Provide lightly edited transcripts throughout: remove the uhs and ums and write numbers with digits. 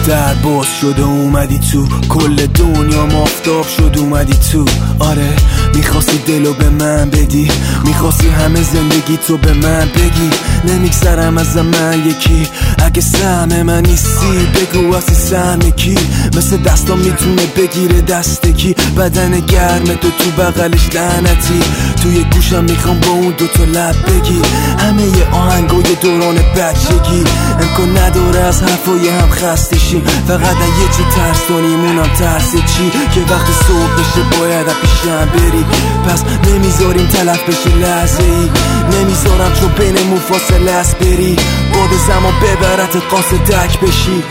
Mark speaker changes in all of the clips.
Speaker 1: در باز شد و اومدی تو، کل دنیا مافتاب شد اومدی تو. آره میخواستی دلو به من بدی، میخواستی همه زندگی تو به من بگی. نمیگذرم از من یکی، اگه سهم من نیستی بگو اصلی سهم کی. مثل دستام میتونه بگیره دست کی، بدن گرم تو بغلش لعنتی. توی گوشم میخوام با اون دوتا لب بگی همه ی آهنگای دوران بچگی. امکان نداره از حرفای هم خسته شیم، فقط یه چی ترس داریم ترس چی؟ که وقتی صبح بشه باید پیشم بری. پس نمیذاریم تلف بشه لحظه ای، نمیذارم چون بینمون فاصله است بری. باد زمان ببرت قاصدک بشی.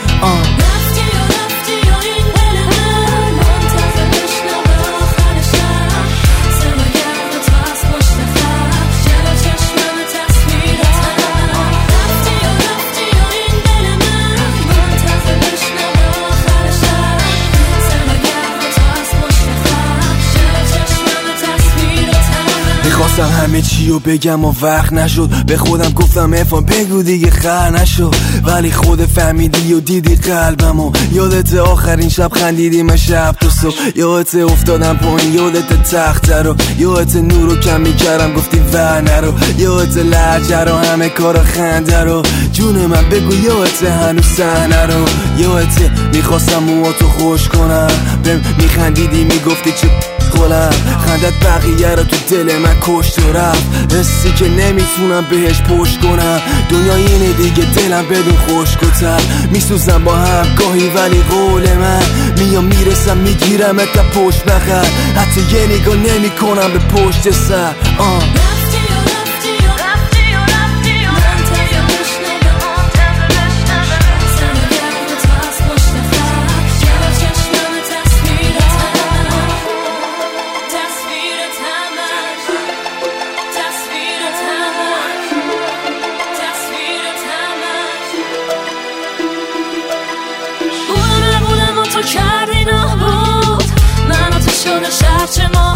Speaker 1: میخواستم همه چی رو بگم و وقت نشد، به خودم گفتم افان بگو دیگه خر نشد. ولی خود فهمیدی و دیدی قلبمو. یادت آخرین شب خندیدیم شب تا صبح، یادت افتادم پایین، یادت تخت رو، یادت نور رو کم میکردم گفتی ور نرو، یادت لهجه رو همه کارا خنده رو. جون من بگو یادت هنوز صحنه رو، یادت میخواستم موهاتو خوش کنم، بهم میخندیدی میگفتی چه خولم. خندت بقیه رو تو دل من کشت و رفت، حسی که نمیتونم بهش پشت کنم. دنیا اینه دیگه دلم بدون خشک و تر، میسوزم با هم گاهی ولی قول من میام میرسم میگیرم تا پشت بخر، حتی یه نگاه نمی کنم به پشت سر.
Speaker 2: کردی نبود من تو شده شب چه ما